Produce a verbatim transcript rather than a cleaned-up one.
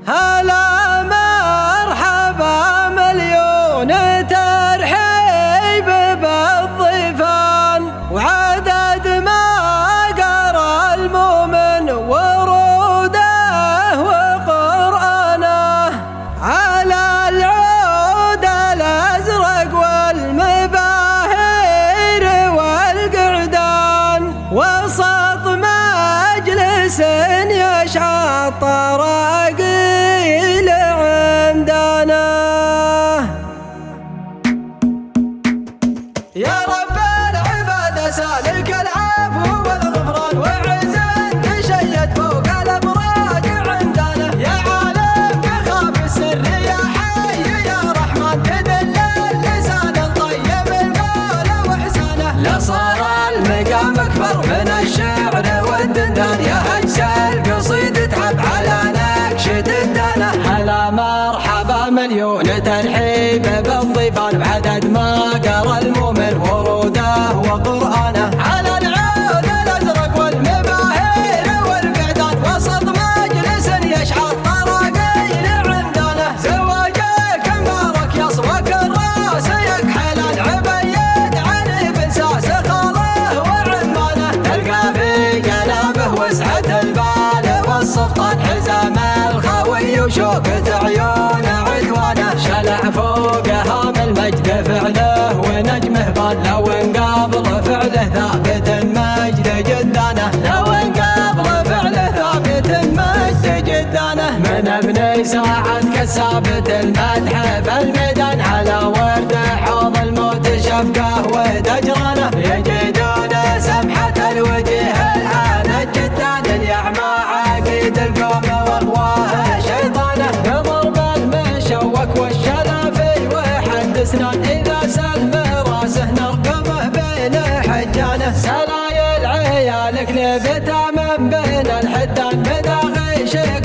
هلا مرحبا مليون ترحيب بالضيفان، وعدد ما قرأ المؤمن وروده وقرآنه على العود الأزرق والمباهر والقعدان، وسط مجلس يشعل طراقيل عمدانه. يا رب العباد سالك العفو والغفران، وعز تشيد فوق الابراج عندنا. يا عالم بخاف السر يا حي يا رحمن، تدل اللسان الطيب القول واحسانه. لا صار المقام اكبر من الشعر والدندان، يا هجس القصيد تعب على نكش دندانه. هلا مرحبا مليون ترحيب بالضيفان، بعدد ما قرأ المؤمن وروده وقرآنه على العود الازرق والمباهر والقعدان، وسط مجلس يشعل طراقيل عمدانه. زواجك مبارك يصوك الراس يكحل العبيد علي بن ساس خاله وعمانه. تلقى في جنابه وسعة البال والسلطان، حزام الخوي وشوكة عيون عدوانه. شلع فوق هام المجد فعله ونجمه بان، لو انقابل فعله ثابت المجد جدانه. لو انقابل فعله ثابت المجد جدانه. من ابن ساعد كالثابت المدح بالميدان، على ورد حوض الموت شفقه ودجرانه. يجدون سمحة الوجه الحان الجدان، يعمى عقيد القوم واغواه شيطانه. بضرب المشوك والشلافي وحد اسنان، اذا سلم راسه نرقبه بين حجانه. سلايل عيالك لبتا من بين الحدان، بداغي شيك